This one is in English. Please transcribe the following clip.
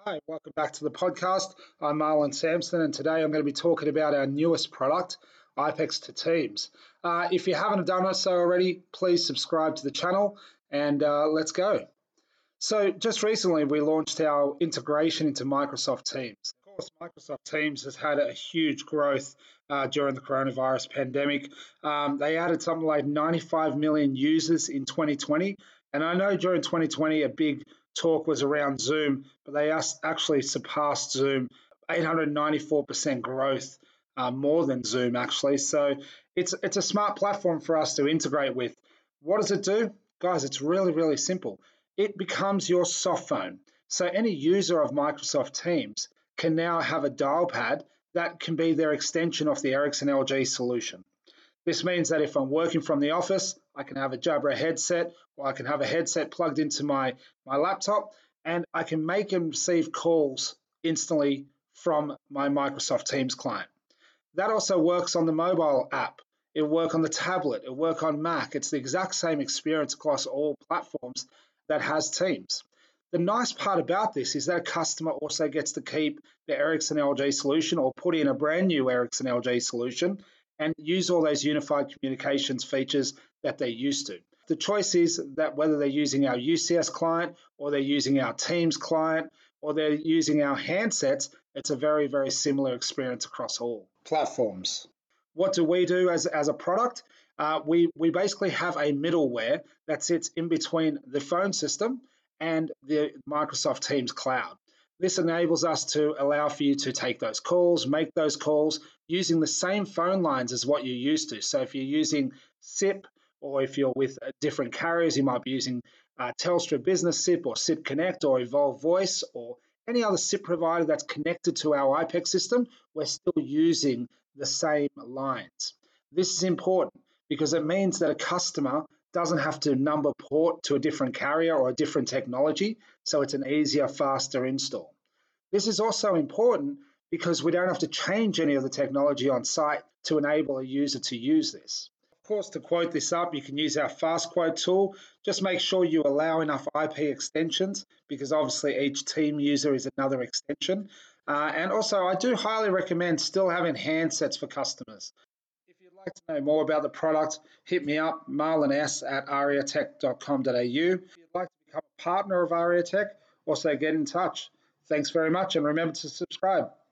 Hi, welcome back to the podcast. I'm Marlon Sampson, and today I'm going to be talking about our newest product, IPEX to Teams. If you haven't done so already, please subscribe to the channel and let's go. So just recently, we launched our integration into Microsoft Teams. Of course, Microsoft Teams has had a huge growth during the coronavirus pandemic. They added something like 95 million users in 2020. And I know during 2020, a big talk was around Zoom, but they actually surpassed Zoom, 894% growth, more than Zoom actually. So it's a smart platform for us to integrate with. What does it do? Guys, it's really, really simple. It becomes your soft phone. So any user of Microsoft Teams can now have a dial pad that can be their extension of the Ericsson LG solution. This means that if I'm working from the office, I can have a Jabra headset, or I can have a headset plugged into my laptop, and I can make and receive calls instantly from my Microsoft Teams client. That also works on the mobile app. It'll work on the tablet. It'll work on Mac. It's the exact same experience across all platforms that has Teams. The nice part about this is that a customer also gets to keep the Ericsson LG solution or put in a brand new Ericsson LG solution and use all those unified communications features that they're used to. The choice is that whether they're using our UCS client or they're using our Teams client or they're using our handsets, it's a very, very similar experience across all platforms. What do we do as a product? We basically have a middleware that sits in between the phone system and the Microsoft Teams cloud. This enables us to allow for you to take those calls, make those calls using the same phone lines as what you're used to. So if you're using SIP or if you're with different carriers, you might be using Telstra Business SIP or SIP Connect or Evolve Voice or any other SIP provider that's connected to our IPEX system, we're still using the same lines. This is important because it means that a customer doesn't have to number port to a different carrier or a different technology, so it's an easier, faster install. This is also important because we don't have to change any of the technology on site to enable a user to use this. Of course, to quote this up, you can use our fast quote tool. Just make sure you allow enough IP extensions because obviously each team user is another extension. And also, I do highly recommend still having handsets for customers. If you'd like to know more about the product, hit me up, marlons@ariatech.com.au. If you'd like to become a partner of Ariatech, also get in touch. Thanks very much and remember to subscribe.